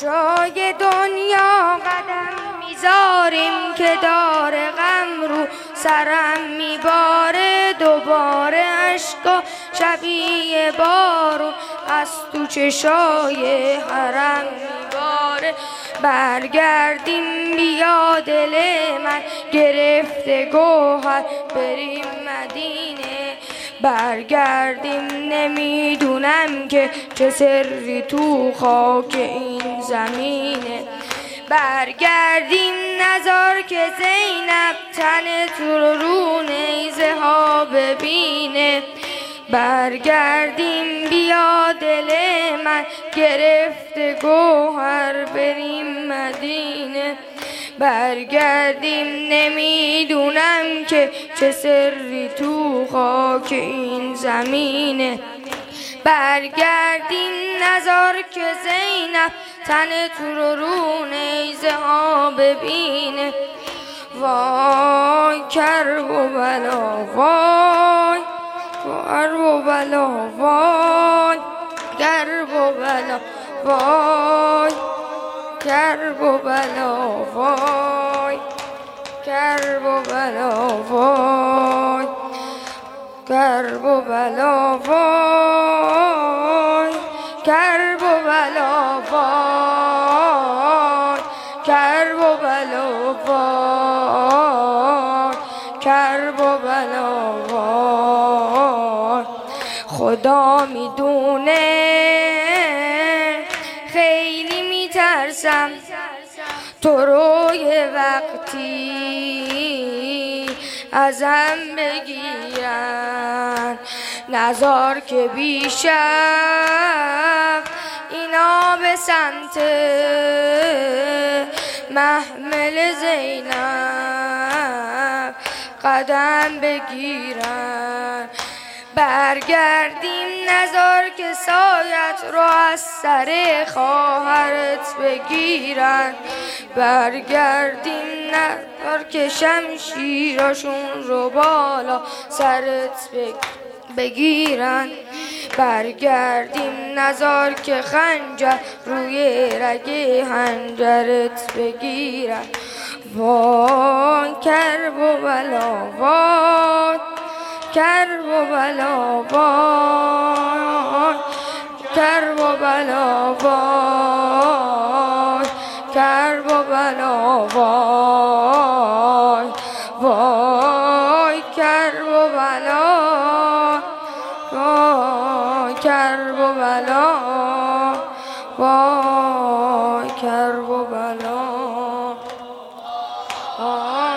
جای دنیا قدم میذاریم که داره غم رو سرم میباره، دوباره اشکا شبیه بارون از تو چشای حرم میباره. برگردیم بیا دل من گرفته گوهر بریم مدینه، برگردیم نمیدونم که چه سری تو خاک این زمینه. برگردیم نذار که زینب تن تو رو نیزه ها ببینه، برگردیم بیا دل من گرفته گوهر بریم مدینه، برگردیم نمیدونم که چه سری تو خاک این زمینه. برگردیم نذار که زینب تن تو رو نیزه ها ببینه. وای کرب و بلا وای، کرب و بلا وای، کرب و بلا وای، کرب و بلا وای، کرب و بلا وای، کرب و بلا وای، کرب و بلا وای، کرب و بلا وای، کرب و بلا وای. خدا میدونه خیلی میترسم تو رو یه وقتی ازم بگیرن، نذار که بیشتر اینا به سمت محمل زینب قدم بگیرن. برگردیم نذار که سایت رو از سر خواهرت بگیرن، برگردیم نذار که شمشیراشون رو بالا سرت بگیرن، برگردیم نذار که خنجر روی رگ حنجرت بگیرن. وای کرب و بلا وای، کرب و بلا وای، کرب و بلا وای، کرب و بلا وای، وای کرب و بلا وای، کرب و بلا وای، کرب و بلا.